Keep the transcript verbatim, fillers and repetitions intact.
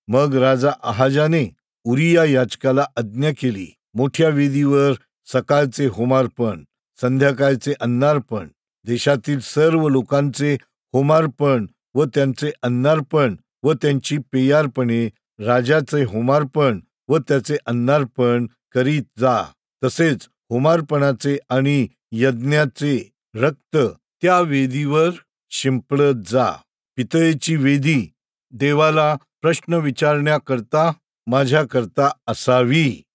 मग राजा आहाजाने उरिया याजकाला आज्ञा केली, मोठ्या वेदीवर सकाळचे होमार्पण, संध्याकाळचे अन्नार्पण, देशातील सर्व लोकांचे होमार्पण व त्यांचे अन्नार्पण व त्यांची पेयार्पणे, राजाचे होमार्पण व त्याचे अन्नार्पण करीत जा. तसेच होमार्पणाचे आणि यज्ञाचे रक्त त्या वेदीवर शिंपडत जा. पितळेची वेदी देवाला प्रश्न विचारण्याकरता माझ्याकरता असावी.